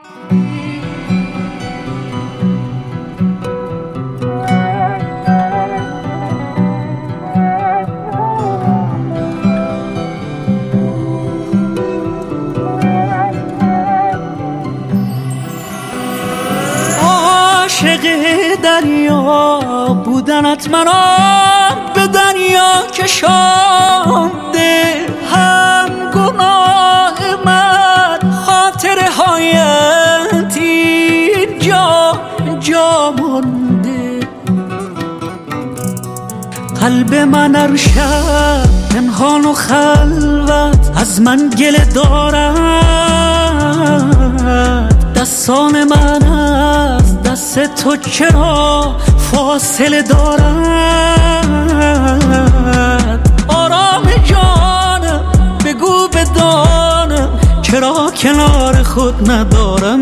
عاشق دریا بودنت مرا به دریا کشانده، هم گناه من خاطره هایت اینجا جا مانده. قلب من هر شب پنهان و خلوت از من گله دارد، دستان من از دست تو چرا فاصله دارد؟ آرام جانم بگو بدانم چرا کنار خود ندارم.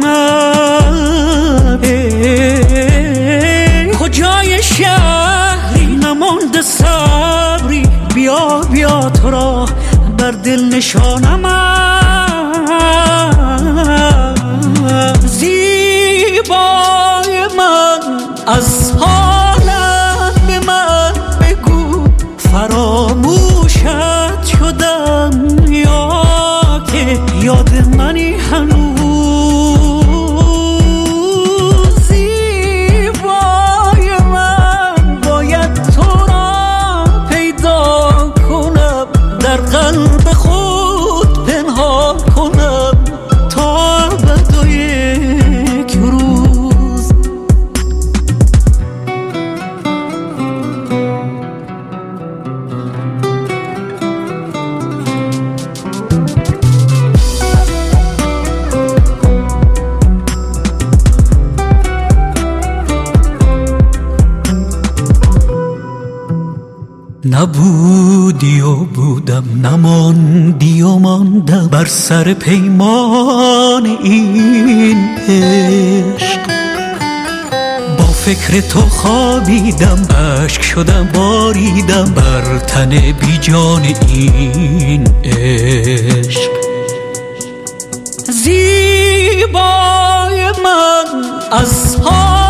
کجای شهری نمانده صبری، بیا بیا تو را بر دل نشانم. زیبای من از حالت به من بگو، فراموشت شدم یا که یاد منی هنوز؟ زیبای من باید تو را پیدا کنم، در قلب خود پنهان کنم تا ابد و یک روز. نبودی و بودم، نماندی و ماندم بر سر پیمان این عشق. با فکر تو خوابیدم، اشک شدم باریدم بر تن بی جان این عشق. زیبای من از